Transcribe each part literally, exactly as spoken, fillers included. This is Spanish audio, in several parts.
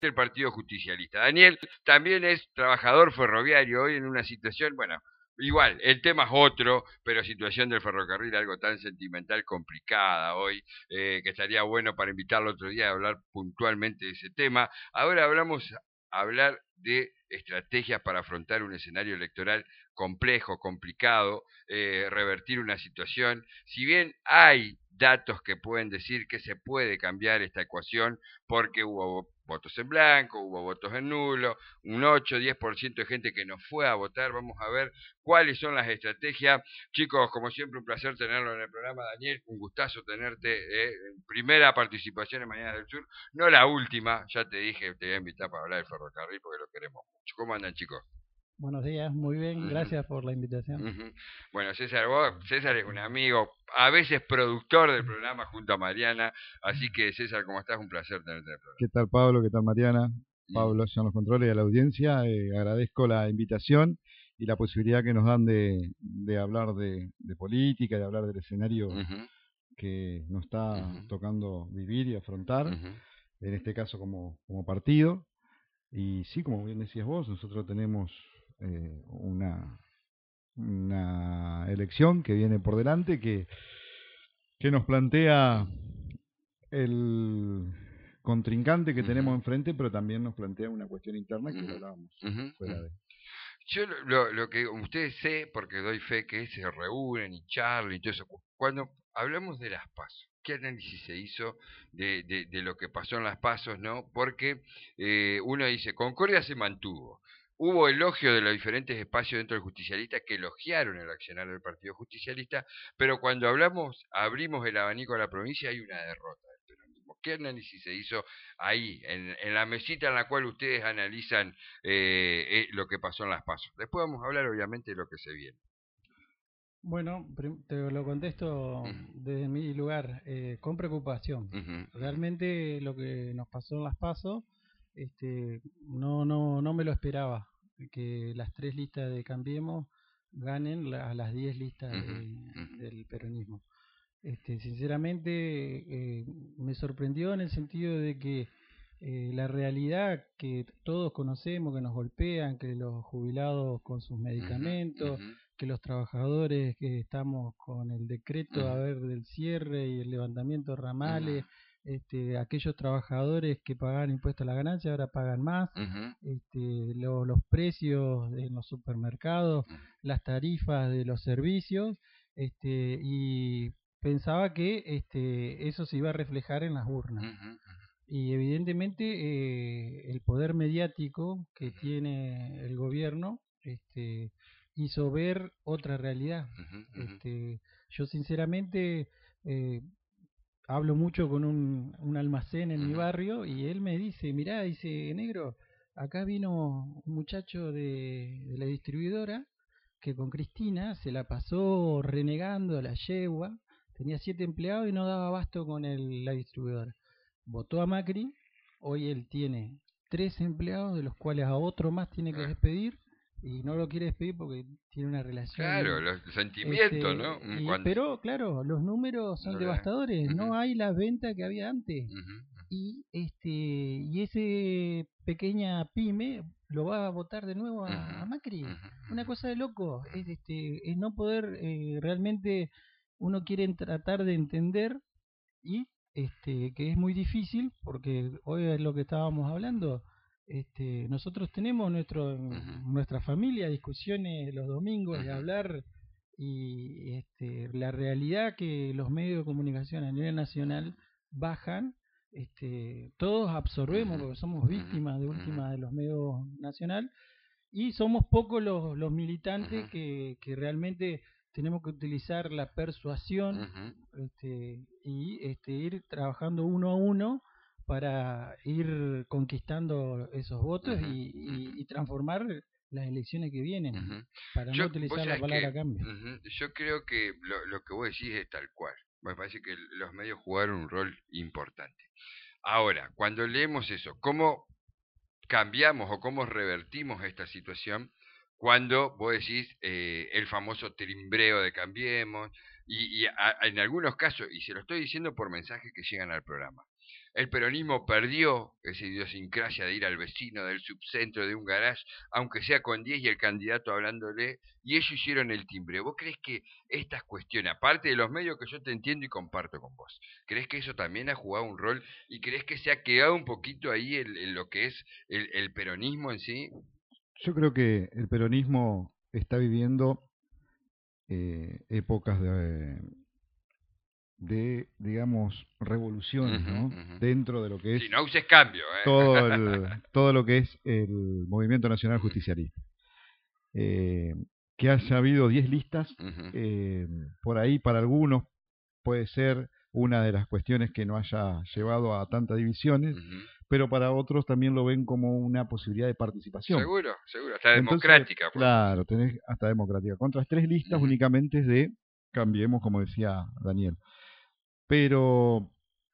del Partido Justicialista. Daniel también es trabajador ferroviario hoy en una situación, bueno, igual, el tema es otro, pero situación del ferrocarril, algo tan sentimental, complicada hoy, eh, que estaría bueno para invitarlo otro día a hablar puntualmente de ese tema. Ahora hablamos, hablar de estrategias para afrontar un escenario electoral complejo, complicado, eh, revertir una situación. Si bien hay datos que pueden decir que se puede cambiar esta ecuación porque hubo votos en blanco, hubo votos en nulo, un ocho, diez por ciento de gente que no fue a votar. Vamos a ver cuáles son las estrategias. Chicos, como siempre, un placer tenerlo en el programa. Daniel, un gustazo tenerte. Eh, primera participación en Mañana del Sur, no la última, ya te dije, te voy a invitar para hablar del ferrocarril porque lo queremos mucho. ¿Cómo andan, chicos? Buenos días, muy bien, Ujú, gracias por la invitación. ujú. Bueno, César, vos, César es un amigo, a veces productor del programa junto a Mariana, así que César, ¿cómo estás? Un placer tenerte en el ¿Qué programa. tal, Pablo? ¿Qué tal, Mariana? Ujú, Pablo, ya en los controles y a la audiencia. Eh, agradezco la invitación y la posibilidad que nos dan de, de hablar de, de política, de hablar del escenario ujú, que nos está ujú, tocando vivir y afrontar, ujú, en este caso como, como partido. Y sí, como bien decías vos, nosotros tenemos eh, una, una elección que viene por delante que, que nos plantea el contrincante que ujú, tenemos enfrente, pero también nos plantea una cuestión interna que lo ujú, hablábamos ujú, fuera ujú. de... Yo lo, lo, lo que ustedes sé, porque doy fe que se reúnen y charlan y todo eso, cu- cuando hablamos de las pasos, ¿qué análisis se hizo de, de, de lo que pasó en las pasos, no? Porque eh, uno dice, Concordia se mantuvo. Hubo elogio de los diferentes espacios dentro del justicialista que elogiaron el accionar del Partido Justicialista, pero cuando hablamos, abrimos el abanico a la provincia, hay una derrota del peronismo. ¿Qué análisis se hizo ahí, en, en la mesita en la cual ustedes analizan eh, eh, lo que pasó en las pasos? Después vamos a hablar, obviamente, de lo que se viene. Bueno, prim- te lo contesto Ujú, desde mi lugar, eh, con preocupación. ujú, ujú, Realmente lo que nos pasó en las PASO, este, no, no, no me lo esperaba, que las tres listas de Cambiemos ganen la- a las diez listas ujú, de- ujú, del peronismo. Este, sinceramente, eh, me sorprendió en el sentido de que eh, la realidad que todos conocemos, que nos golpean, que los jubilados con sus ujú, medicamentos, ujú, que los trabajadores que estamos con el decreto a ujú, ver del cierre y el levantamiento de ujú, ramales, este, aquellos trabajadores que pagaban impuestos a la ganancia ahora pagan más, ujú, este, lo- los precios en los supermercados, las tarifas de los servicios, este, y pensaba que este, eso se iba a reflejar en las urnas. ujú, Y evidentemente eh, el poder mediático que ujú, tiene el gobierno este, hizo ver otra realidad. ujú, ujú, Este, yo sinceramente eh, hablo mucho con un, un almacén en mi ujú, barrio y él me dice, mirá, dice, negro, acá vino un muchacho de, de la distribuidora que con Cristina se la pasó renegando a la yegua, tenía siete empleados y no daba abasto con el, la distribuidora. Votó a Macri, hoy él tiene tres empleados, de los cuales a otro más tiene que ah, despedir, y no lo quiere despedir porque tiene una claro, relación los sentimientos, ¿no? este, Mm, y, Cuando pero claro, los números son no le dan. devastadores, Ujú, no hay la venta que había antes. ujú, Y este y ese pequeña pyme lo va a votar de nuevo ujú, a, a Macri. ujú, Una ujú, cosa de loco, es este es no poder eh, realmente uno quiere tratar de entender y este que es muy difícil porque hoy es lo que estábamos hablando. Este, nosotros tenemos nuestro ujú, nuestra familia discusiones los domingos de ujú, hablar y este, la realidad que los medios de comunicación a nivel nacional bajan, este, todos absorbemos ujú, porque somos ujú, víctimas de ujú, última de los medios nacional y somos pocos los, los ujú, militantes que, que realmente tenemos que utilizar la persuasión ujú, este, y este, ir trabajando uno a uno para ir conquistando esos votos ujú, y, ujú, y, y transformar las elecciones que vienen, ujú. para no Yo, vos utilizar la sabés que, palabra cambio. ujú, yo creo que lo, lo que vos decís es tal cual. Me parece que los medios jugaron un rol importante. Ahora, cuando leemos eso, ¿cómo cambiamos o cómo revertimos esta situación cuando vos decís eh, el famoso timbreo de Cambiemos y, y a- en algunos casos, y se lo estoy diciendo por mensajes que llegan al programa, El peronismo perdió esa idiosincrasia de ir al vecino del subcentro de un garage, aunque sea con diez y el candidato hablándole, y ellos hicieron el timbre. ¿Vos crees que estas cuestiones, aparte de los medios que yo te entiendo y comparto con vos, crees que eso también ha jugado un rol y crees que se ha quedado un poquito ahí en, en lo que es el, el peronismo en sí? Yo creo que el peronismo está viviendo eh, épocas de, de, digamos, revoluciones, Ujú, ¿no? ujú. Dentro de lo que es Si no uses cambio, ¿eh? todo el, todo lo que es el movimiento nacional Ujú, justicialista. Eh, que haya habido diez listas, ujú, eh, por ahí para algunos puede ser una de las cuestiones que no haya llevado a tantas divisiones, ujú. pero para otros también lo ven como una posibilidad de participación. Seguro, seguro, hasta Entonces, democrática podemos decir. claro, tenés hasta democrática. Contra las tres listas Ujú, únicamente es de cambiemos, como decía Daniel. Pero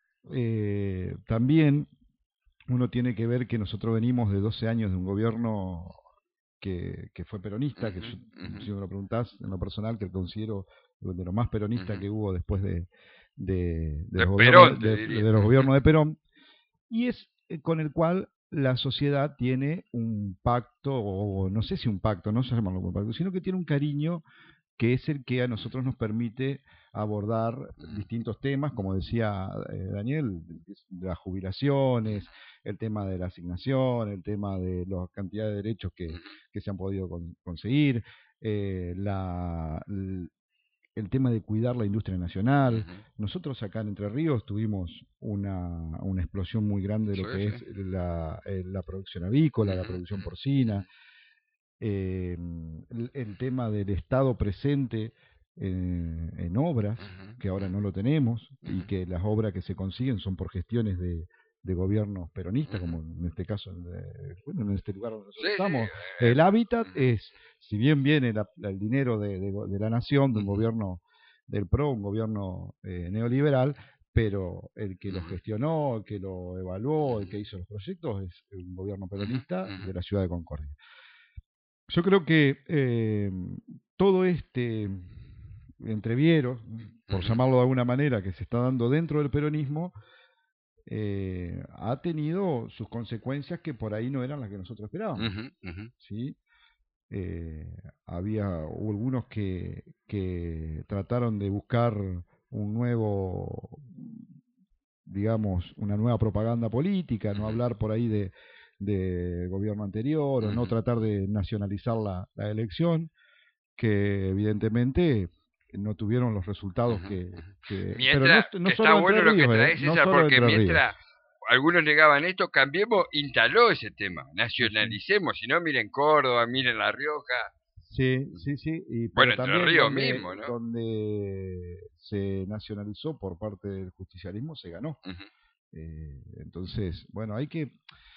eh, también uno tiene que ver que nosotros venimos de doce años de un gobierno que, que fue peronista, que ujú, yo, ujú. si me lo preguntás en lo personal, que considero de lo más peronista Ujú. que hubo después de, de, de De los Perón, gobiernos te de, diría. de los Ujú, gobiernos de Perón, y es eh, con el cual la sociedad tiene un pacto, o no sé si un pacto, no sé llamarlo un pacto, sino que tiene un cariño que es el que a nosotros nos permite abordar ujú, distintos temas, como decía eh, Daniel, las jubilaciones, el tema de la asignación, el tema de la cantidad de derechos que, ujú, que se han podido con, conseguir, eh, la, el, el tema de cuidar la industria nacional. ujú. Nosotros acá en Entre Ríos tuvimos una, una explosión muy grande de lo Sí, que sí. es la, eh, la producción avícola, la Ujú, producción ujú, porcina, eh, el, el tema del Estado presente en, en obras, ujú, que ahora ujú, no lo tenemos, y ujú, que las obras que se consiguen son por gestiones de, de gobiernos peronistas, ujú. como en este caso, de- bueno, en este lugar donde Sí, nosotros sí. estamos. eh, El hábitat ujú, es, si bien viene la- la- el dinero de, de, de la nación, de un ujú, gobierno del PRO, un gobierno eh, neoliberal, pero el que lo ujú, gestionó, el que lo evaluó, el ujú, que hizo los proyectos es un gobierno ujú, peronista ujú, de la ciudad de Concordia. Yo creo que eh, todo este entreviero, por ujú, llamarlo de alguna manera, que se está dando dentro del peronismo, eh, ha tenido sus consecuencias que por ahí no eran las que nosotros esperábamos. ujú, ujú. ¿Sí? Eh, había hubo algunos que, que trataron de buscar un nuevo, digamos, una nueva propaganda política, no Ujú, hablar por ahí de, de gobierno anterior o no ujú, tratar de nacionalizar la, la elección, que evidentemente no tuvieron los resultados ujú, que, ujú. que pero no, Mientras, no que está solo Entre bueno lo que Ríos, ¿eh? traes, No César, solo porque Entre Ríos. mientras algunos negaban esto, Cambiemos instaló ese tema. Sí, sí. Nacionalicemos, si no, miren Córdoba, miren La Rioja, Sí, sí, sí, y, bueno, pero Entre también Ríos donde, mismo, ¿no? donde se nacionalizó por parte del justicialismo se ganó. Ujú, Eh, entonces, bueno, hay que...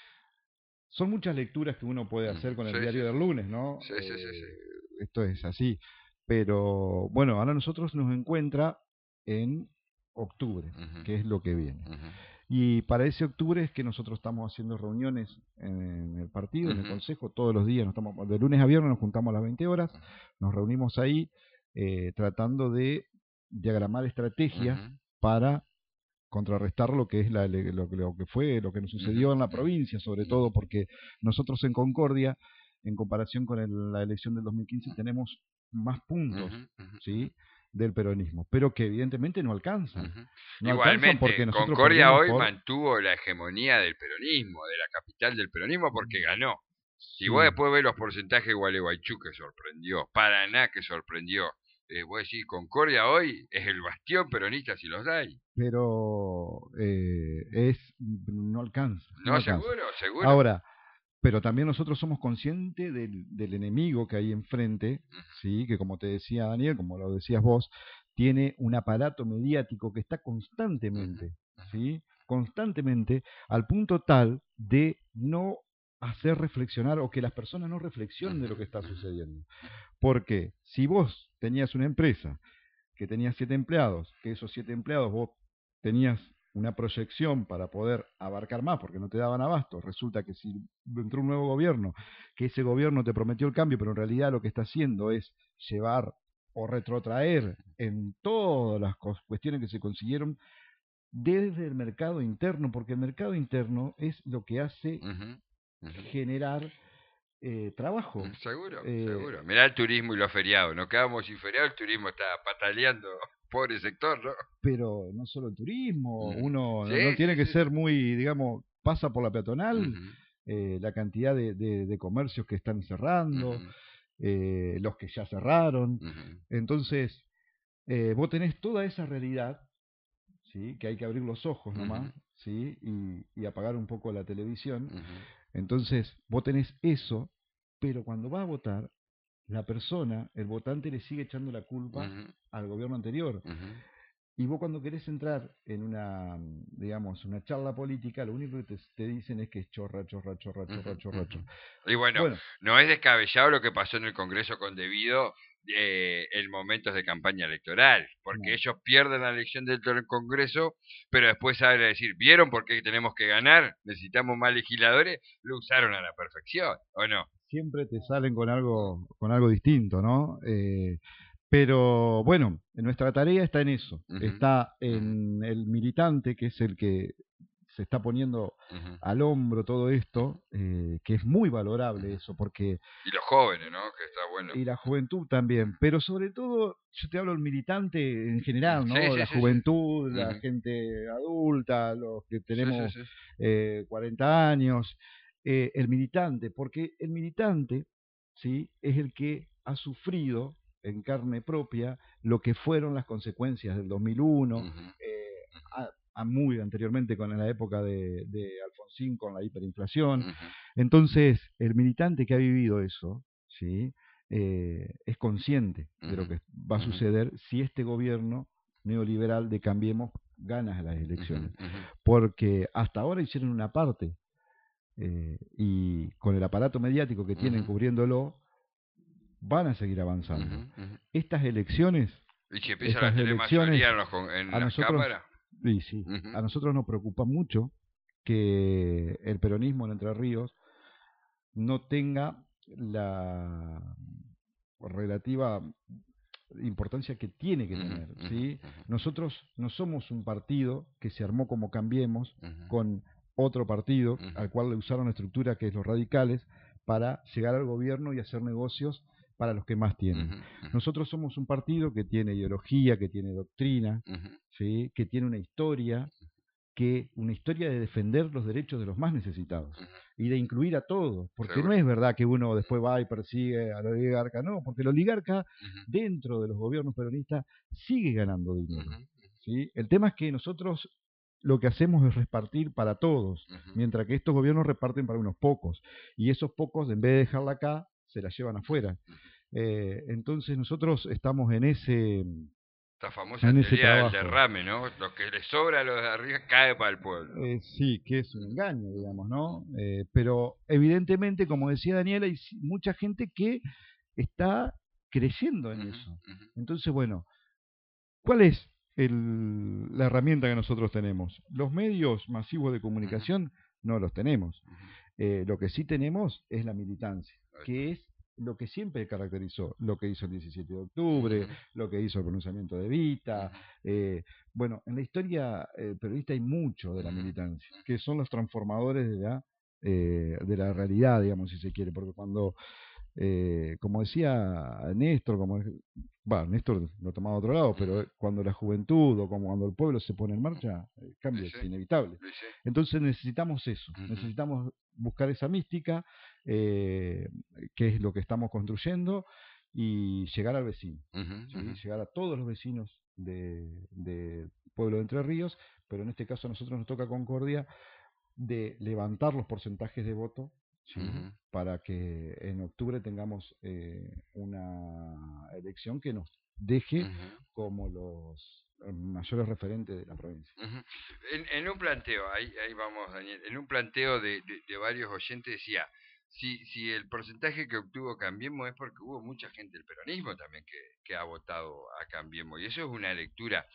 Son muchas lecturas que uno puede ujú. hacer con el Sí, sí, diario del sí. lunes, ¿no? Sí, sí, sí, sí. Eh, esto es así. Pero bueno, ahora nosotros nos encuentra en octubre, Ujú, que es lo que viene. ujú, Y para ese octubre es que nosotros estamos haciendo reuniones en el partido, en el ujú, consejo, todos los días. Nos estamos, de lunes a viernes nos juntamos a las veinte horas, ujú, nos reunimos ahí eh, tratando de diagramar estrategias ujú, para contrarrestar lo que es la, lo, lo que fue, lo que nos ujú, sucedió en la ujú, provincia, sobre ujú, todo porque nosotros en Concordia, en comparación con el- la elección del dos mil quince, tenemos más puntos, ujú, ujú, ujú. ¿sí? Del peronismo, pero que evidentemente no alcanzan. Ujú. No alcanzan porque Igualmente, nosotros Concordia perdemos hoy por... mantuvo la hegemonía del peronismo, de la capital del peronismo, porque ganó. Si vos Sí, después ves los porcentajes de Gualeguaychú, que sorprendió, Paraná, que sorprendió, eh, vos decís, Concordia hoy es el bastión peronista si los hay. pero eh, es no alcanza, no No, alcanza. seguro, seguro. Ahora, pero también nosotros somos conscientes del, del enemigo que hay enfrente, sí, que como te decía Daniel, como lo decías vos, tiene un aparato mediático que está Ujú, constantemente, ujú, sí, constantemente al punto tal de no hacer reflexionar o que las personas no reflexionen de ujú, lo que está ujú, sucediendo. Porque si vos tenías una empresa que tenías siete empleados, que esos siete empleados vos tenías una proyección para poder abarcar más porque no te daban abasto, resulta que si entró un nuevo gobierno, que ese gobierno te prometió el cambio, pero en realidad lo que está haciendo es llevar o retrotraer en todas las cuestiones que se consiguieron desde el mercado interno, porque el mercado interno es lo que hace Ujú, ujú. generar eh, trabajo. Mm, Seguro, Eh, seguro. Mirá el turismo y los feriados. Nos quedamos sin feriados, el turismo está pataleando. Pobre sector, ¿no? pero no solo el turismo, Mm. uno no, no Sí, tiene sí, que sí, sí. ser muy, digamos, pasa por la peatonal, Ujú, eh, la cantidad de, de- de comercios que están cerrando, ujú, eh, los que ya cerraron. ujú, Entonces, eh, vos tenés toda esa realidad, ¿sí? Que hay que abrir los ojos ujú, nomás, ¿sí? Y, y apagar un poco la televisión. ujú, Entonces, vos tenés eso, pero cuando vas a votar, la persona, el votante, le sigue echando la culpa ujú, al gobierno anterior. ujú. Y vos cuando querés entrar en una, digamos, una charla política, lo único que te, te dicen es que es chorra, chorra, chorra, Ujú, chorra, chorra, ujú. chorra. Y bueno, Bueno, no es descabellado lo que pasó en el Congreso con Debido eh, en momentos de campaña electoral, porque no, ellos pierden la elección dentro del Congreso, pero después saben decir, ¿vieron por qué tenemos que ganar? Necesitamos más legisladores, lo usaron a la perfección, ¿o no? siempre te salen con algo, con algo distinto, ¿no? Eh, pero bueno, nuestra tarea está en eso, Ujú, está ujú, en el militante, que es el que se está poniendo ujú, al hombro todo ujú, esto, eh, que es muy valorable ujú. eso, porque Y los jóvenes, ¿no? Que está bueno. y la juventud también, pero sobre todo, yo te hablo del militante en Mm, general, Sí, ¿no? sí, La sí, sí. juventud, la Ujú. gente adulta, los que Sí, sí, tenemos sí. eh, cuarenta años, eh, el militante, porque el militante, ¿sí? Es el que ha sufrido en carne propia lo que fueron las consecuencias del dos mil uno, Ujú, eh, a, a muy anteriormente con la época de, de Alfonsín con la hiperinflación. ujú, Entonces, el militante que ha vivido eso, ¿sí? Eh, es consciente de ujú, lo que va a ujú, suceder si este gobierno neoliberal de Cambiemos gana las ujú, elecciones. ujú, Porque hasta ahora hicieron una parte eh, y con el aparato mediático que tienen ujú, cubriéndolo, van a seguir ujú, avanzando. ujú. Estas elecciones, Y si empiezan a estas tener elecciones, mayoría en, los con- en a las nosotros, cámaras. y sí, Ujú, a nosotros nos preocupa mucho que el peronismo en Entre Ríos no tenga la relativa importancia que tiene que ujú, tener, ujú, ¿sí? ujú, Nosotros no somos un partido que se armó como Cambiemos ujú, con otro partido ujú, al cual le usaron la estructura que es los radicales para llegar al gobierno y hacer negocios para los que más tienen. ujú, ujú, Nosotros somos un partido que tiene ideología, que tiene doctrina, ujú, ¿sí? Que tiene una historia, que una historia de defender los derechos de los más necesitados ujú. y de incluir a todos, porque no Seguro. es verdad que uno después va y persigue al oligarca, no, porque el oligarca Ujú, dentro de los gobiernos peronistas sigue ganando ujú, dinero, ¿sí? El tema es que nosotros lo que hacemos es repartir para todos, ujú, mientras que estos gobiernos reparten para unos pocos, y esos pocos, en vez de dejarla acá, se la llevan afuera. ujú. Eh, entonces nosotros estamos en ese, Esta famosa en ese teoría del trabajo. derrame, ¿no? Lo que le sobra a los de arriba cae para el pueblo. Eh, sí, que es un Ujú, engaño, ujú, digamos, ¿no? Eh, pero evidentemente, como decía Daniela, hay si- mucha gente que está creyendo en ujú, eso. ujú, Entonces, bueno, ¿cuál es el- la herramienta que nosotros tenemos? Los medios masivos de ujú, comunicación no los tenemos. ujú. Eh, lo que sí tenemos es la militancia, Ahí está. que es lo que siempre caracterizó lo que hizo el diecisiete de octubre, Ujú, lo que hizo el pronunciamiento de Vita. ujú, eh, bueno, en la historia eh, periodista hay mucho de la ujú, militancia, que son los transformadores de la, eh, de la realidad, digamos, si se quiere, porque cuando eh, como decía Néstor, como es- va, Néstor lo tomaba a otro lado, pero ujú. eh, cuando la juventud o como cuando el pueblo se pone en marcha, el Sí, cambio es sí, inevitable. sí, sí. Entonces necesitamos eso, Ujú, necesitamos buscar esa mística, eh, que es lo que estamos construyendo, y llegar al vecino, ujú, ¿sí? ujú, Llegar a todos los vecinos de- del pueblo de Entre Ríos, pero en este caso a nosotros nos toca Concordia de levantar los porcentajes de voto, ¿sí? ujú, Para que en octubre tengamos eh, una elección que nos deje ujú, como los eh, mayores referentes de la provincia. ujú. En, en un planteo, ahí, ahí vamos, Daniel, en un planteo de, de- de varios oyentes decía, si, si el porcentaje que obtuvo Cambiemos es porque hubo mucha gente del peronismo también que, que ha votado a Cambiemos, y eso es una lectura.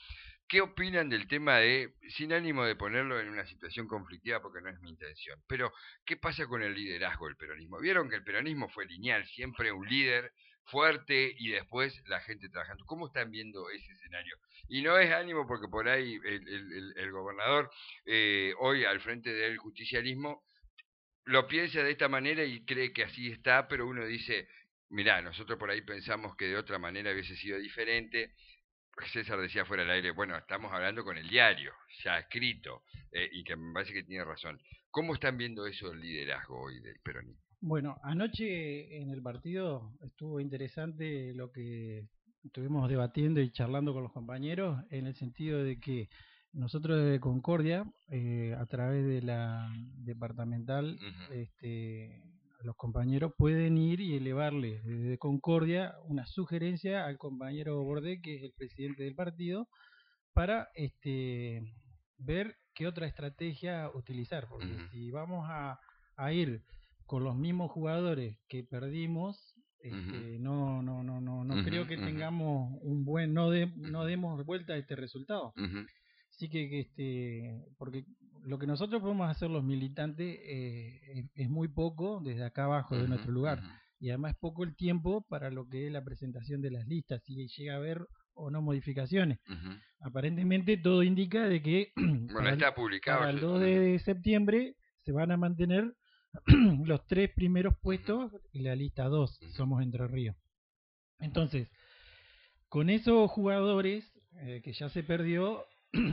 ¿qué opinan del tema de, sin ánimo de ponerlo en una situación conflictiva porque no es mi intención, pero qué pasa con el liderazgo del peronismo? Vieron que el peronismo fue lineal, siempre un líder fuerte y después la gente trabajando. ¿Cómo están viendo ese escenario? Y no es ánimo porque por ahí el, el, el, el gobernador eh, hoy al frente del justicialismo lo piensa de esta manera y cree que así está, pero uno dice, mirá, nosotros por ahí pensamos que de otra manera hubiese sido diferente. César decía fuera del aire, bueno, estamos hablando con el diario, ya escrito, eh, y que me parece que tiene razón. ¿Cómo están viendo eso el liderazgo hoy del peronismo? Bueno, anoche en el partido estuvo interesante lo que estuvimos debatiendo y charlando con los compañeros, en el sentido de que nosotros de Concordia, eh, a través de la departamental, Ujú, este, los compañeros pueden ir y elevarle desde Concordia una sugerencia al compañero Bordé, que es el presidente del partido, para este, ver qué otra estrategia utilizar, porque ujú, si vamos a, a ir con los mismos jugadores que perdimos, ujú, este, no, no, no, no, no ujú, creo que ujú, tengamos un buen, no, de, no ujú, demos vuelta a este resultado. ujú, Así que, que este, porque lo que nosotros podemos hacer los militantes eh, es, es muy poco desde acá abajo de ujú, nuestro lugar. ujú, Y además es poco el tiempo para lo que es la presentación de las listas, si llega a haber o no modificaciones. ujú. Aparentemente todo indica de que Bueno, para el, está publicado. para el Yo, dos ujú, de septiembre se van a mantener los tres primeros ujú, puestos y la lista dos, ujú, Somos Entre Ríos. Entonces, con esos jugadores eh, que ya se perdió,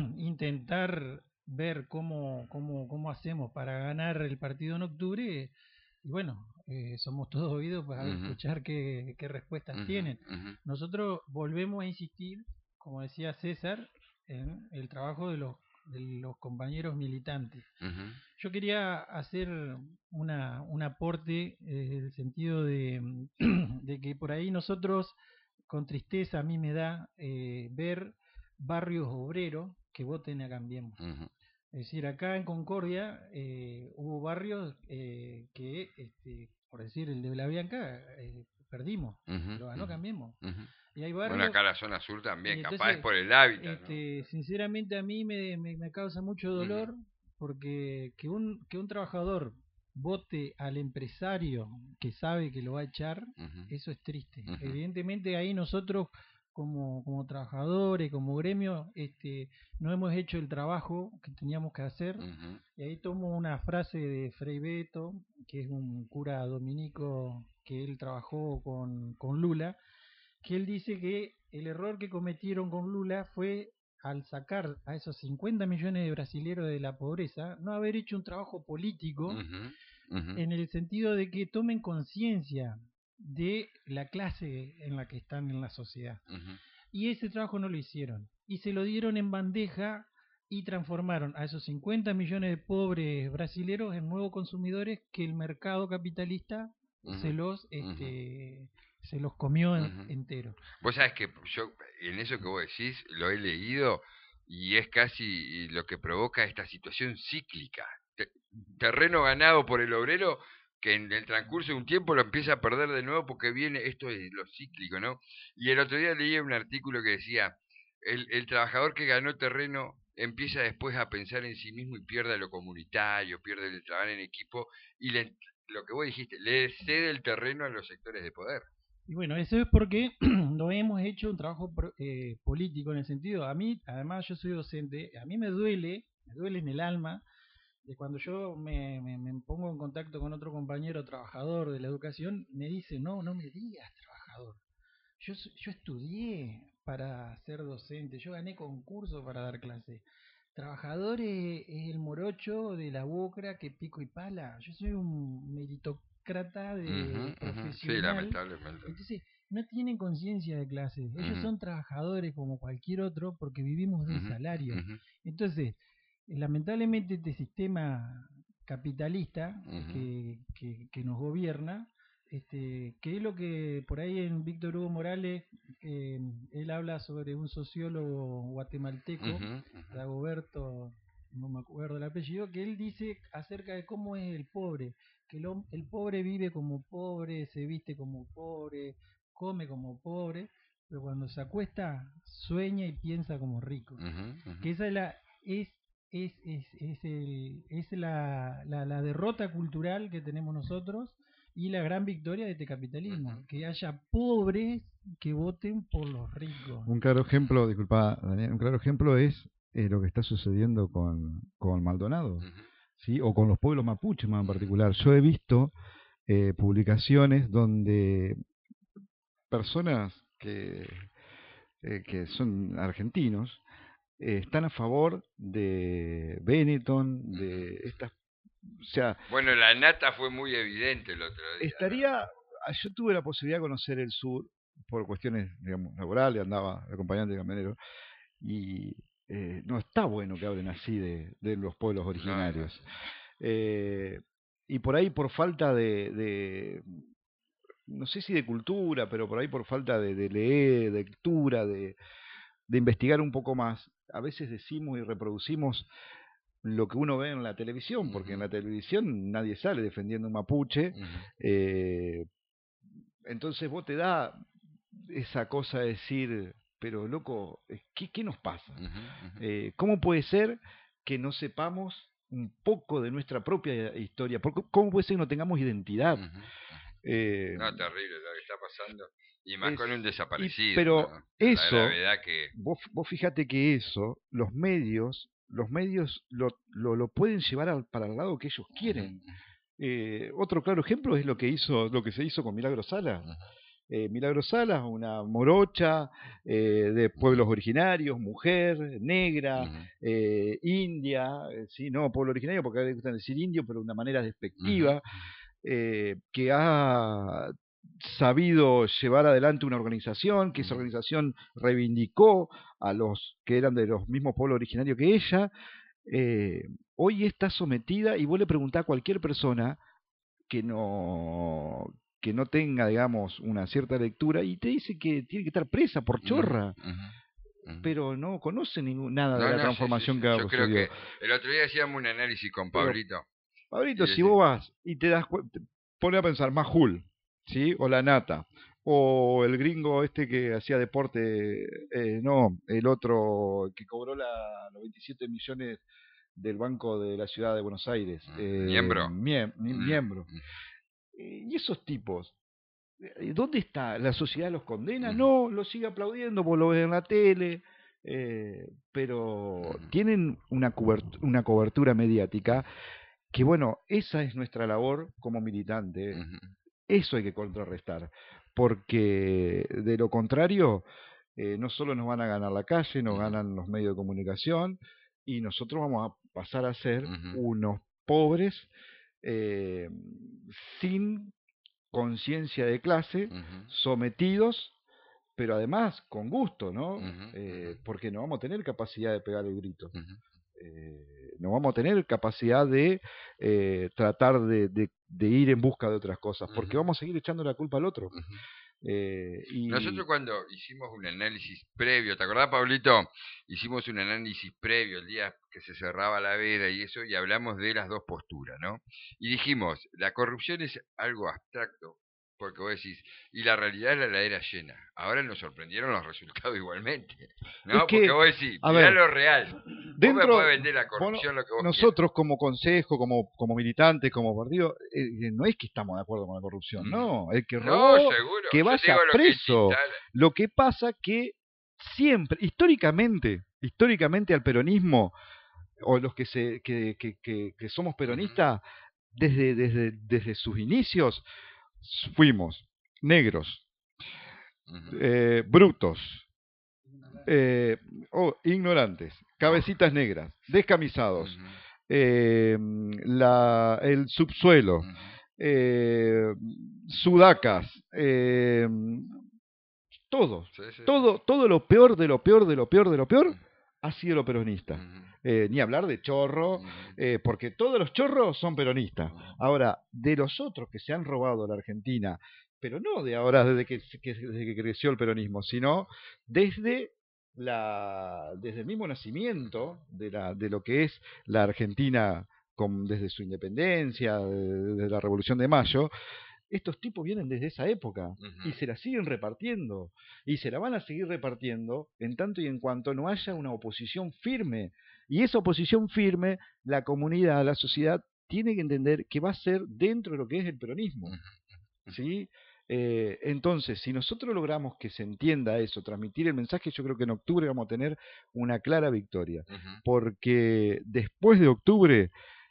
intentar ver cómo, cómo, cómo hacemos para ganar el partido en octubre, y bueno, eh, somos todos oídos para ujú, escuchar qué, qué respuestas ujú, tienen. ujú, Nosotros volvemos a insistir, como decía César, en el trabajo de los, de los compañeros militantes. ujú, Yo quería hacer una, un aporte en el sentido de, de que por ahí nosotros, con tristeza, a mí me da eh, ver barrios obreros que voten a Cambiemos. ujú, Es decir, acá en Concordia eh, hubo barrios eh, que, este, por decir, el de La Bianca, eh, perdimos, ujú, lo ganó ujú, Cambiemos. ujú. Y hay Bueno, barrios, acá la zona sur y también, capaz es entonces, por el hábitat, ¿no? este, sinceramente a mí me, me, me causa mucho Ujú, dolor porque que un, que un trabajador vote al empresario que sabe que lo va a echar, ujú, eso es triste. ujú, Evidentemente ahí nosotros como, como trabajadores, como gremio, este, no hemos hecho el trabajo que teníamos que hacer. ujú, Y ahí tomo una frase de Frei Beto, que es un cura dominico que él trabajó con, con Lula, que él dice que el error que cometieron con Lula fue al sacar a esos cincuenta millones de brasileros de la pobreza, no haber hecho un trabajo político ujú, ujú, en el sentido de que tomen conciencia de la clase en la que están en la sociedad. ujú. Y ese trabajo no lo hicieron. Y se lo dieron en bandeja y transformaron a esos cincuenta millones de pobres brasileros en nuevos consumidores que el mercado capitalista Ujú, se los ujú, este se los comió en- ujú. entero. Vos sabés que yo en eso que vos decís lo he leído y es casi lo que provoca esta situación cíclica. Te- terreno ganado por el obrero que en el transcurso de un tiempo lo empieza a perder de nuevo porque viene esto es lo cíclico, ¿no? Y el otro día leí un artículo que decía, el, el trabajador que ganó terreno empieza después a pensar en sí mismo y pierde lo comunitario, pierde el trabajo en equipo y le, lo que vos dijiste, le cede el terreno a los sectores de poder. Y bueno, eso es porque no hemos hecho un trabajo pro- eh, político en el sentido, a mí, además yo soy docente, a mí me duele, me duele en el alma, de cuando yo me, me, me pongo en contacto con otro compañero trabajador de la educación, me dice, no, no me digas trabajador. Yo, s- yo estudié para ser docente, yo gané concurso para dar clase. Trabajador es, es el morocho de la bucra que pico y pala. Yo soy un meritócrata Ujú, de ujú. Sí, profesional. lamentablemente. Entonces, no tienen conciencia de clase. Ellos Ujú, son trabajadores como cualquier otro porque vivimos del ujú, salario. ujú, Entonces, eh, lamentablemente este sistema capitalista ujú, que, que, que nos gobierna, este, que es lo que por ahí en Víctor Hugo Morales, eh, él habla sobre un sociólogo guatemalteco, ujú, ujú, Dagoberto, no me acuerdo el apellido, que él dice acerca de cómo es el pobre, que el, hom- el pobre vive como pobre, se viste como pobre, come como pobre, pero cuando se acuesta sueña y piensa como rico. Uh-huh, uh-huh. Que esa es la es es es es, el, es la, la, la derrota cultural que tenemos nosotros y la gran victoria de este capitalismo, uh-huh. que haya pobres que voten por los ricos. Un claro ejemplo, disculpa Daniel, un claro ejemplo es eh, lo que está sucediendo con, con Maldonado, uh-huh. ¿sí? O con los pueblos mapuches más en particular. Yo he visto eh, publicaciones donde personas que, eh, que son argentinos eh, están a favor de Benetton, de estas, o sea... Bueno, la nata fue muy evidente el otro día. Estaría, ¿no? Yo tuve la posibilidad de conocer el sur por cuestiones, digamos, laborales, andaba acompañante de camionero, y eh, no está bueno que hablen así de, de los pueblos originarios. No, no. Eh, y por ahí por falta de, de, no sé si de cultura, pero por ahí por falta de, de leer, de lectura, de, de investigar un poco más, a veces decimos y reproducimos lo que uno ve en la televisión, porque uh-huh. en la televisión nadie sale defendiendo un mapuche, uh-huh. eh, entonces vos te da esa cosa de decir, pero loco, ¿qué, qué nos pasa? Uh-huh, uh-huh. Eh, ¿Cómo puede ser que no sepamos un poco de nuestra propia historia? ¿Cómo puede ser que no tengamos identidad? Uh-huh, uh-huh. Eh, no, terrible lo que está pasando. Y más es, con un desaparecido. Y, pero ¿no? eso, la gravedad que... vos, vos fíjate que eso, los medios, los medios lo, lo, lo pueden llevar al, para el lado que ellos quieren. Uh-huh. Eh, otro claro ejemplo es lo que hizo, lo que se hizo con Milagro Sala. Uh-huh. Eh, Milagro Sala, una morocha eh, de pueblos originarios, mujer, negra, uh-huh. eh, india, eh, sí, no pueblo originario porque a veces gustan decir indio, pero de una manera despectiva, uh-huh. eh, que ha sabido llevar adelante una organización, que esa organización reivindicó a los que eran de los mismos pueblos originarios que ella, eh, hoy está sometida, y vos le preguntás a cualquier persona que no que no tenga, digamos, una cierta lectura, y te dice que tiene que estar presa por chorra. Uh-huh. Uh-huh. Pero no conoce ningún, nada no, de la no, transformación sí, sí, sí. que ha Yo creo que el otro día hacíamos un análisis con Pablito. Pero, Pablito, si vos vas y te das cuenta, pone a pensar Majul, ¿sí? O la Nata, o el gringo este que hacía deporte, eh, no, el otro que cobró la, los veintisiete millones del Banco de la Ciudad de Buenos Aires. Eh, miembro. Mie, miembro. Mm. Y esos tipos, ¿dónde está? ¿La sociedad los condena? Mm. No, los sigue aplaudiendo porque lo ven en la tele, eh, pero mm. tienen una cobertura, una cobertura mediática que, bueno, esa es nuestra labor como militante. Mm. Eso hay que contrarrestar, porque de lo contrario, eh, no solo nos van a ganar la calle, nos mm. ganan los medios de comunicación, y nosotros vamos a pasar a ser mm. unos pobres Eh, sin conciencia de clase, uh-huh. sometidos, pero además con gusto, ¿no? Uh-huh. Eh, porque no vamos a tener capacidad de pegar el grito, uh-huh. eh, no vamos a tener capacidad de eh, tratar de, de, de ir en busca de otras cosas, porque uh-huh. vamos a seguir echando la culpa al otro. Uh-huh. Eh, y... Nosotros cuando hicimos un análisis previo, ¿te acordás, Pablito? Hicimos un análisis previo el día que se cerraba la veda y eso, y hablamos de las dos posturas, ¿no? Y dijimos, la corrupción es algo abstracto, porque vos decís, y la realidad es la heladera llena. Ahora nos sorprendieron los resultados igualmente, ¿no? Es que, porque vos decís, mirá ver, lo real. Dentro, vos me podés vender la corrupción bueno, lo que vos nosotros quieras. como consejo, como, como militantes, como partido, eh, no es que estamos de acuerdo con la corrupción, mm. no. El que robó, no, seguro. que vaya lo preso. Que lo que pasa que siempre, históricamente, históricamente al peronismo, o los que se que, que, que, que somos peronistas, uh-huh. desde, desde, desde sus inicios, fuimos negros, uh-huh. eh, brutos, eh, oh, ignorantes, cabecitas negras, descamisados, uh-huh. eh, la, el subsuelo, uh-huh. eh, sudacas, eh, todo, sí, sí. todo, todo lo peor de lo peor de lo peor de lo peor uh-huh. ha sido lo peronista. Uh-huh. Eh, ni hablar de chorro, uh-huh. eh, porque todos los chorros son peronistas. Uh-huh. Ahora, de los otros que se han robado a la Argentina, pero no de ahora, desde que, que, desde que creció el peronismo, sino desde la desde el mismo nacimiento de, la, de lo que es la Argentina con, desde su independencia, desde la Revolución de Mayo, estos tipos vienen desde esa época Ujú. y se la siguen repartiendo y se la van a seguir repartiendo en tanto y en cuanto no haya una oposición firme. Y esa oposición firme, la comunidad, la sociedad, tiene que entender que va a ser dentro de lo que es el peronismo. ¿Sí? Eh, entonces, si nosotros logramos que se entienda eso, transmitir el mensaje, yo creo que en octubre vamos a tener una clara victoria. Ujú. Porque después de octubre,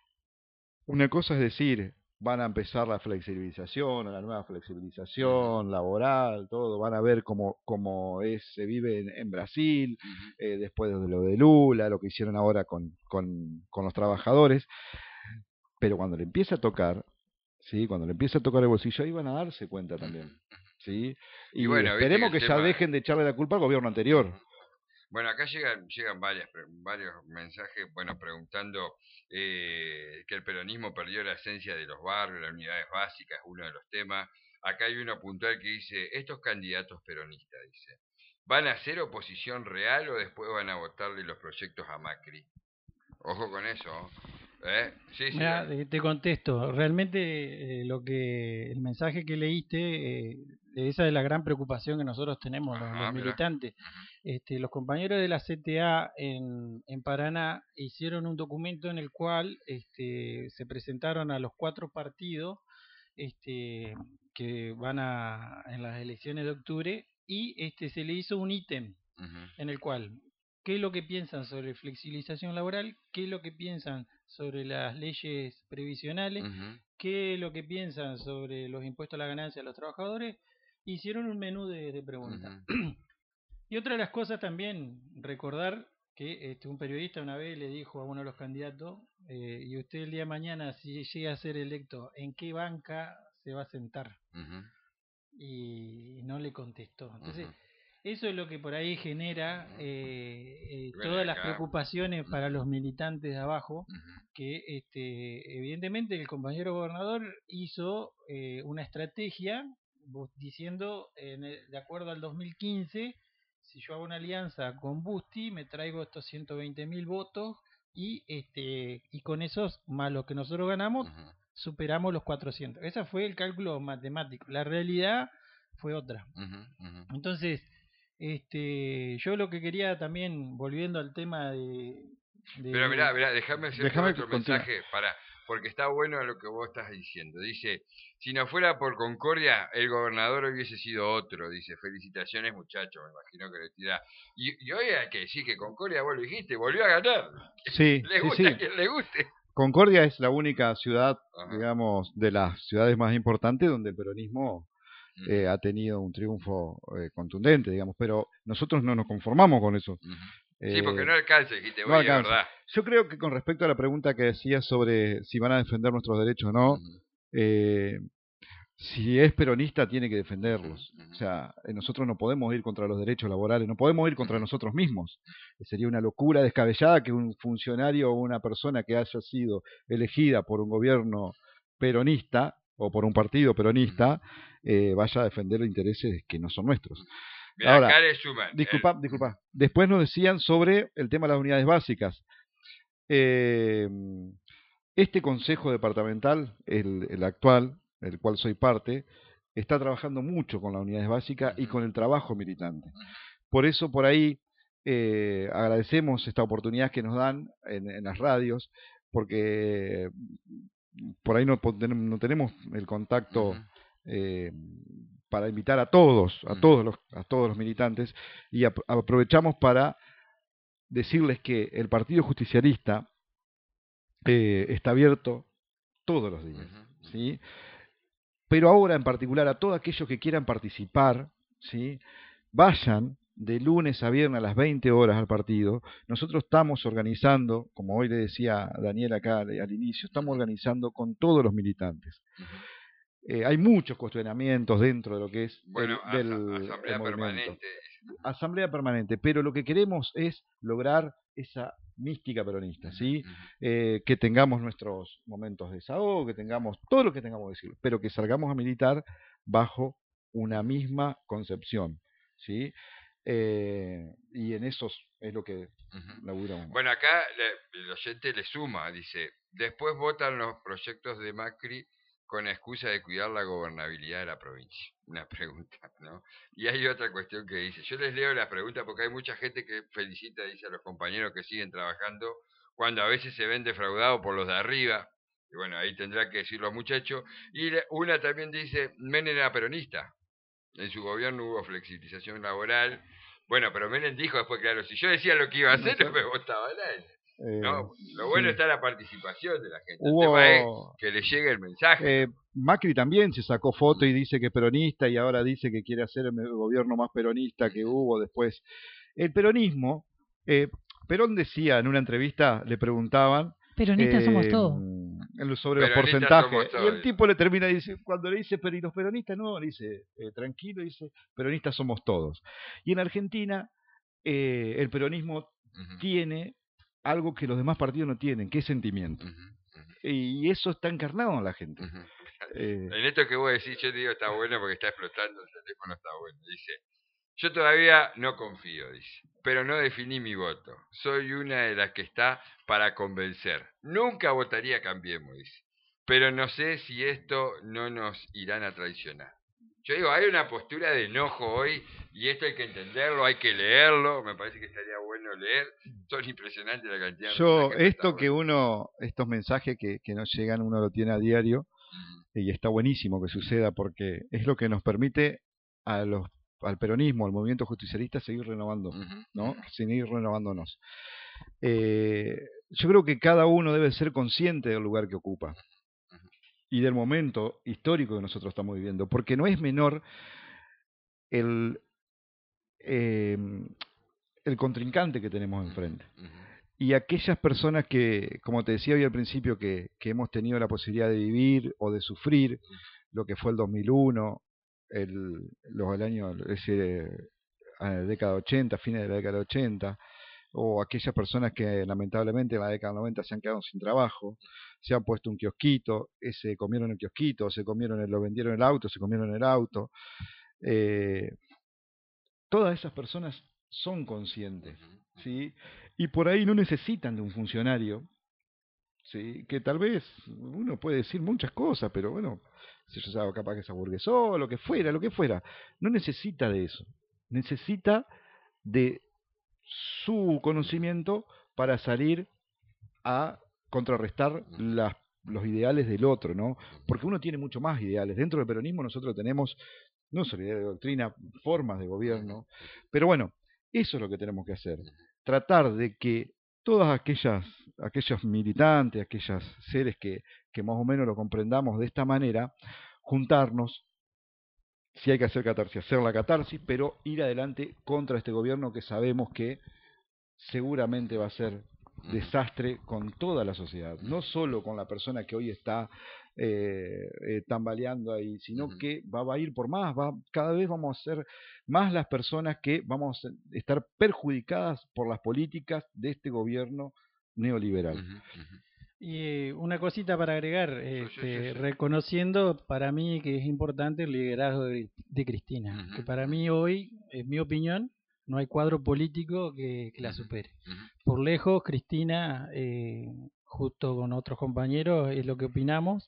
una cosa es decir, van a empezar la flexibilización, la nueva flexibilización Ujú. laboral, todo, van a ver cómo, cómo es, se vive en, en Brasil, Ujú. eh, después de lo de Lula, lo que hicieron ahora con, con, con los trabajadores, pero cuando le empieza a tocar, ¿sí? Cuando le empieza a tocar el bolsillo, ahí van a darse cuenta también, Ujú. ¿sí? Y Y bueno, viste que esperemos el que ya tema... dejen de echarle la culpa al gobierno anterior. Ujú. Bueno, acá llegan, llegan varias, pre- varios mensajes, bueno, preguntando eh, que el peronismo perdió la esencia de los barrios, las unidades básicas, uno de los temas. Acá hay uno puntual que dice, estos candidatos peronistas, dice, ¿van a hacer oposición real o después van a votarle los proyectos a Macri? Ojo con eso, ¿eh? Sí, sí, Mira, dale. te te contesto. Realmente eh, lo que el mensaje que leíste, eh, esa es la gran preocupación que nosotros tenemos los, los Ajá, mira. militantes. Este, los compañeros de la C T A en, en Paraná hicieron un documento en el cual este, se presentaron a los cuatro partidos este, que van a en las elecciones de octubre y este, se le hizo un ítem Ujú. en el cual qué es lo que piensan sobre flexibilización laboral, qué es lo que piensan sobre las leyes previsionales, Ujú. qué es lo que piensan sobre los impuestos a la ganancia de los trabajadores. Hicieron un menú de, de preguntas. Ujú. Y otra de las cosas también, recordar que este, un periodista una vez le dijo a uno de los candidatos, eh, y usted el día de mañana, si llega a ser electo, ¿en qué banca se va a sentar? Ujú. Y no le contestó. Entonces, Ujú. eso es lo que por ahí genera Ujú. eh, eh, Bueno, todas las acá. preocupaciones para Ujú. los militantes de abajo, Ujú. que este, evidentemente el compañero gobernador hizo eh, una estrategia bu- diciendo, en el- de acuerdo al dos mil quince, si yo hago una alianza con Busti, me traigo estos ciento veinte mil votos y, este, y con esos, más lo que nosotros ganamos, Ujú. superamos los cuatrocientos. Ese fue el cálculo matemático. La realidad fue otra. Ujú. Ujú. Entonces, este, yo lo que quería también, volviendo al tema de... de, Pero mirá, de- mirá, déjame hacerte Déjame que otro continúe. mensaje para, porque está bueno lo que vos estás diciendo. Dice, si no fuera por Concordia, el gobernador hubiese sido otro. Dice, felicitaciones muchachos, me imagino que le tira. Y, y hoy hay que decir que Concordia, vos lo dijiste, volvió a ganar. Sí, Le sí, gusta a sí. quien le guste. Concordia es la única ciudad, Ajá. digamos, de las ciudades más importantes donde el peronismo eh, Ujú. ha tenido un triunfo eh, contundente, digamos, pero nosotros no nos conformamos con eso. Ujú. Sí, porque Eh, no alcanza, dijiste, no voy de alcanza. verdad. Yo creo que con respecto a la pregunta que decías sobre si van a defender nuestros derechos o no, Ujú. eh, si es peronista tiene que Ujú. defenderlos. O Ujú. sea, eh, nosotros no podemos ir contra los derechos laborales, no podemos ir contra Ujú. nosotros mismos. Sería una locura descabellada que un funcionario o una persona que haya sido elegida por un gobierno peronista o por un partido Ujú. peronista eh, vaya a defender intereses que no son nuestros. Mirá, Ahora, acá le suman. El... disculpa, disculpa. Después nos decían sobre el tema de las unidades básicas. Eh, este consejo departamental, el, el actual, el cual soy parte, está trabajando mucho con las unidades básicas y Ujú. con el trabajo militante. Ujú. Por eso, por ahí, eh, agradecemos esta oportunidad que nos dan en, en las radios, porque por ahí no, po- tenem- no tenemos el contacto Ujú. eh, para invitar a todos, a Ujú. todos los, a todos los militantes, y ap- aprovechamos para decirles que el Partido Justicialista eh, está abierto todos los días, Ujú. ¿sí? Pero ahora en particular a todos aquellos que quieran participar, ¿sí? Vayan de lunes a viernes a las veinte horas al partido. Nosotros estamos organizando, como hoy le decía Daniel acá al, al inicio, estamos Ujú. organizando con todos los militantes. Ujú. Eh, hay muchos cuestionamientos dentro de lo que es Bueno, el, asa- del el asamblea movimiento. permanente. Asamblea permanente, pero lo que queremos es lograr esa mística peronista, Ujú. ¿sí? Ujú. Eh, que tengamos nuestros momentos de desahogo, que tengamos todo lo que tengamos que decir, pero que salgamos a militar bajo una misma concepción, ¿sí? Eh, y en eso es lo que Ujú. laburamos más. Bueno, acá le- el oyente le suma, dice, después votan los proyectos de Macri con excusa de cuidar la gobernabilidad de la provincia. Una pregunta, ¿no? Y hay otra cuestión que dice, yo les leo las preguntas porque hay mucha gente que felicita, dice, a los compañeros que siguen trabajando, cuando a veces se ven defraudados por los de arriba, y bueno, ahí tendrá que decir los muchachos, y una también dice, Menem era peronista, en su gobierno hubo flexibilización laboral, bueno, pero Menem dijo después, claro, si yo decía lo que iba a hacer, no me votaban a él. No, Eh, lo bueno sí. está la participación de la gente. El Hubo, tema es que le llegue el mensaje. eh, Macri también se sacó foto y dice que es peronista y ahora dice que quiere hacer el gobierno más peronista que hubo después. El peronismo, eh, Perón decía en una entrevista, le preguntaban Peronistas eh, somos todos. sobre los Peronistas porcentajes somos todos. y el tipo le termina dice, cuando le dice, pero ¿y los peronistas? No, le dice, eh, tranquilo, dice, peronistas somos todos. Y en Argentina eh, el peronismo uh-huh. tiene algo que los demás partidos no tienen, que es sentimiento. Uh-huh, uh-huh. Y eso está encarnado en la gente. Uh-huh. Eh, en esto que vos decís, yo te digo, está bueno porque está explotando, el teléfono está bueno. Dice, yo todavía no confío, dice, pero no definí mi voto. Soy una de las que está para convencer. Nunca votaría Cambiemos, dice, pero no sé si esto no nos irán a traicionar. Yo digo, hay una postura de enojo hoy y esto hay que entenderlo, hay que leerlo, me parece que estaría bueno leer, son impresionantes la cantidad de Yo, mensajes. esto que uno, estos mensajes que, que nos llegan, uno lo tiene a diario uh-huh. y está buenísimo que suceda porque es lo que nos permite a los, al peronismo, al movimiento justicialista seguir renovando, uh-huh. ¿no? Seguir renovándonos. Eh, yo creo que cada uno debe ser consciente del lugar que ocupa y del momento histórico que nosotros estamos viviendo, porque no es menor el, eh, el contrincante que tenemos enfrente. Uh-huh. Y aquellas personas que, como te decía hoy al principio, que, que hemos tenido la posibilidad de vivir o de sufrir uh-huh. lo que fue el dos mil uno, el, los, el año, ese, la década ochenta, fines de la década ochenta, o aquellas personas que lamentablemente en la década noventa se han quedado sin trabajo, se han puesto un kiosquito, eh, se comieron el kiosquito, se comieron el, lo vendieron el auto, se comieron el auto. Eh, todas esas personas son conscientes, ¿sí? Y por ahí no necesitan de un funcionario, ¿sí? Que tal vez uno puede decir muchas cosas, pero bueno, si yo sabe capaz que se aburguesó, lo que fuera, lo que fuera, no necesita de eso, necesita de su conocimiento para salir a contrarrestar las, los ideales del otro, ¿no? Porque uno tiene mucho más ideales. Dentro del peronismo nosotros tenemos no solo ideas de doctrina, formas de gobierno, pero bueno, eso es lo que tenemos que hacer. Tratar de que todas aquellas, aquellos militantes, aquellos seres que, que más o menos lo comprendamos de esta manera, juntarnos, si hay que hacer catarsis, hacer la catarsis, pero ir adelante contra este gobierno que sabemos que seguramente va a ser desastre con toda la sociedad, no solo con la persona que hoy está eh, eh, tambaleando ahí, sino uh-huh. que va, va a ir por más, va, cada vez vamos a ser más las personas que vamos a estar perjudicadas por las políticas de este gobierno neoliberal. Uh-huh, uh-huh. Y una cosita para agregar, este, reconociendo para mí que es importante el liderazgo de, de Cristina, uh-huh. que para mí hoy, en mi opinión, no hay cuadro político que, que la supere. Uh-huh. Por lejos, Cristina, eh, justo con otros compañeros, es lo que opinamos,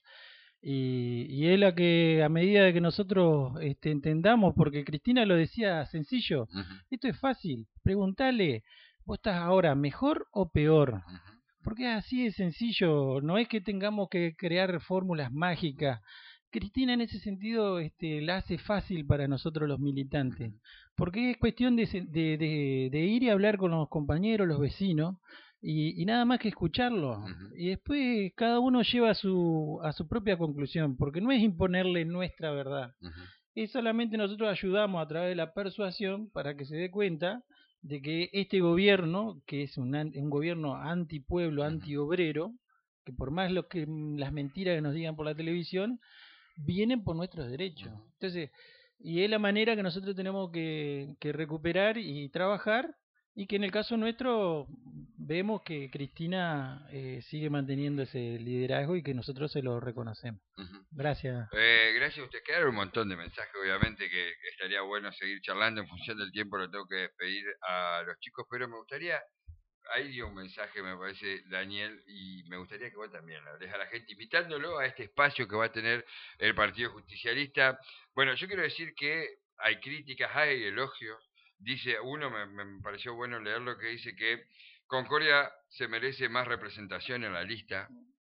y, y es la que a medida de que nosotros este, entendamos, porque Cristina lo decía sencillo, uh-huh. esto es fácil, preguntale, ¿vos estás ahora mejor o peor? Uh-huh. Porque así es sencillo, no es que tengamos que crear fórmulas mágicas. Cristina en ese sentido este, la hace fácil para nosotros los militantes, porque es cuestión de, de, de, de ir y hablar con los compañeros, los vecinos, y, y nada más que escucharlos. Uh-huh. Y después cada uno lleva a su, a su propia conclusión, porque no es imponerle nuestra verdad, uh-huh. es solamente nosotros ayudamos a través de la persuasión para que se dé cuenta de que este gobierno, que es un, un gobierno antipueblo, uh-huh. antiobrero, que por más lo que las mentiras que nos digan por la televisión, vienen por nuestros derechos. Uh-huh. Entonces, y es la manera que nosotros tenemos que, que recuperar y trabajar, y que en el caso nuestro vemos que Cristina eh, sigue manteniendo ese liderazgo y que nosotros se lo reconocemos. Uh-huh. Gracias. Eh, gracias a usted. Quedaron un montón de mensajes, obviamente, que, que estaría bueno seguir charlando. En función del tiempo lo tengo que despedir a los chicos, pero me gustaría ahí dio un mensaje, me parece, Daniel, y me gustaría que vos también lo hables a la gente, invitándolo a este espacio que va a tener el Partido Justicialista. Bueno, yo quiero decir que hay críticas, hay elogios. Dice, uno me, me pareció bueno leerlo, que dice que Concordia se merece más representación en la lista.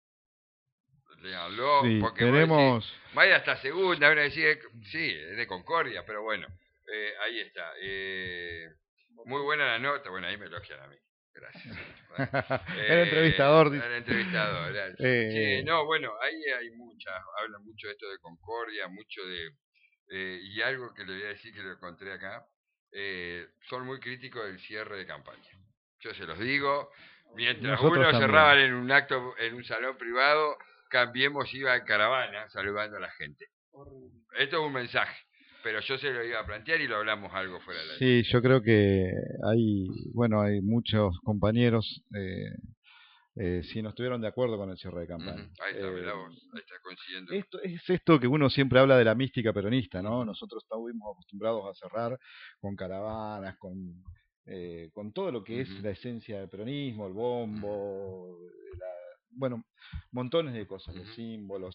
Léanlo, Sí, porque vos tenemos... decís, vaya hasta segunda, van a decir, sí, es de Concordia, pero bueno, eh, ahí está. Eh, muy buena la nota, bueno, ahí me elogian a mí. Gracias. el Eh, entrevistador, dice. El entrevistador. Era- Eh, Sí, no, bueno, ahí hay muchas, hablan mucho de esto de Concordia, mucho de... eh, y algo que le voy a decir que lo encontré acá, eh, son muy críticos del cierre de campaña. Yo se los digo, mientras nosotros uno también. cerraba en un acto, en un salón privado, Cambiemos iba en caravana saludando a la gente. Esto es un mensaje, pero yo se lo iba a plantear y lo hablamos algo fuera de la Sí, yo creo que hay, bueno, hay muchos compañeros, eh, eh, si no estuvieron de acuerdo con el cierre de campaña. Uh-huh. Ahí está, Eh, mirá vos, ahí está consiguiendo. Esto es esto que uno siempre habla de la mística peronista, ¿no? Nosotros estuvimos acostumbrados a cerrar con caravanas, con eh, con todo lo que Uh-huh. es la esencia del peronismo, el bombo, la, bueno, montones de cosas, uh-huh. los símbolos,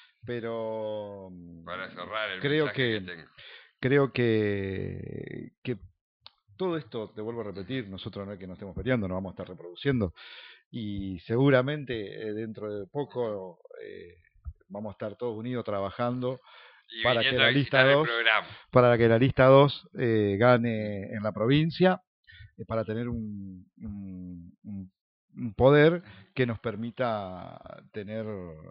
pero para cerrar el creo mensaje que, que tengo. creo que que todo esto, te vuelvo a repetir, nosotros no es que nos estemos peleando, nos vamos a estar reproduciendo y seguramente eh, dentro de poco eh, vamos a estar todos unidos trabajando y para que la lista dos para que la lista dos eh, gane en la provincia, eh, para tener un, un, un poder que nos permita tener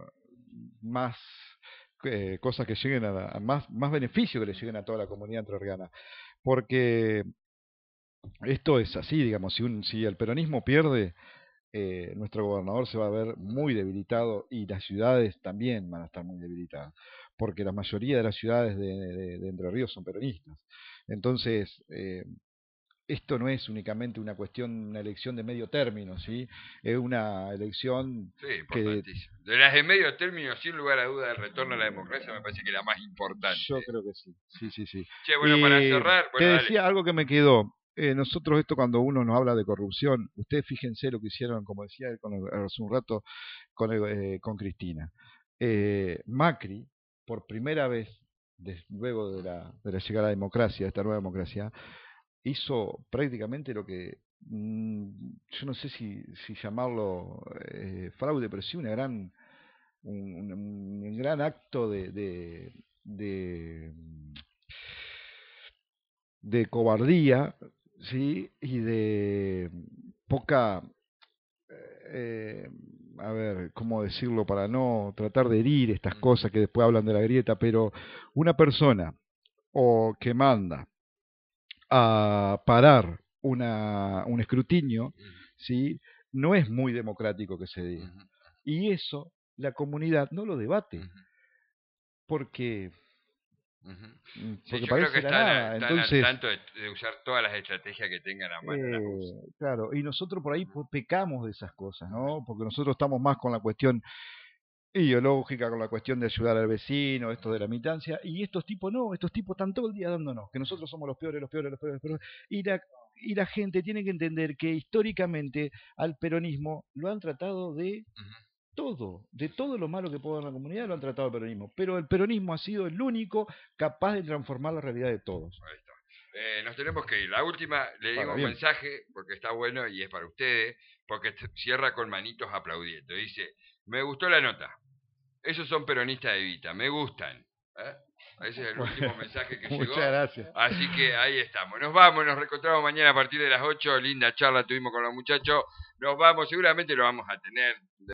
más eh, cosas que lleguen a, la, a más más beneficio que le lleguen a toda la comunidad entrerriana, porque esto es así, digamos, si un si el peronismo pierde, Eh, nuestro gobernador se va a ver muy debilitado y las ciudades también van a estar muy debilitadas, porque la mayoría de las ciudades de, de, de Entre Ríos son peronistas. Entonces, eh, esto no es únicamente una cuestión, una elección de medio término, ¿sí? Es una elección sí, importantísima. Que, de las de medio término, sin lugar a duda, el retorno a la democracia me parece que es la más importante. Yo creo que sí, sí, sí, sí. Che, bueno, eh, para cerrar... Bueno, te dale. decía algo que me quedó. Eh, nosotros esto cuando uno nos habla de corrupción, ustedes fíjense lo que hicieron, como decía él con el, hace un rato, con, el, eh, con Cristina. Eh, Macri, por primera vez, de, luego de la, de la llegada a la democracia, de esta nueva democracia, hizo prácticamente lo que, mmm, yo no sé si, si llamarlo eh, fraude, pero sí una gran, un, un, un gran acto de... de, de de cobardía, ¿sí? Y de poca, eh, a ver, ¿cómo decirlo? Para no tratar de herir estas cosas que después hablan de la grieta, pero una persona o que manda a parar una, un escrutinio, ¿sí? No es muy democrático que se diga. Y eso la comunidad no lo debate, porque... Uh-huh. Sí, yo creo que están, nada. están Entonces, al tanto de, de usar todas las estrategias que tengan a mano. Eh, claro, y nosotros por ahí pecamos de esas cosas, ¿no? Porque nosotros estamos más con la cuestión ideológica, con la cuestión de ayudar al vecino, esto de la militancia, y estos tipos no, estos tipos están todo el día dándonos, que nosotros somos los peores, los peores, los peores, los peores. Y la, y la gente tiene que entender que históricamente al peronismo lo han tratado de... Uh-huh. Todo, de todo lo malo que puede haber en la comunidad lo han tratado el peronismo, pero el peronismo ha sido el único capaz de transformar la realidad de todos. Ahí está. Eh, nos tenemos que ir. La última, le digo un mensaje, porque está bueno y es para ustedes, porque cierra con manitos aplaudiendo. Dice, me gustó la nota. Esos son peronistas de Evita, me gustan. ¿Eh? Ese es el último mensaje que Muchas llegó. Muchas gracias. Así que ahí estamos. Nos vamos, nos reencontramos mañana a partir de las ocho. Linda charla tuvimos con los muchachos. Nos vamos, seguramente lo vamos a tener.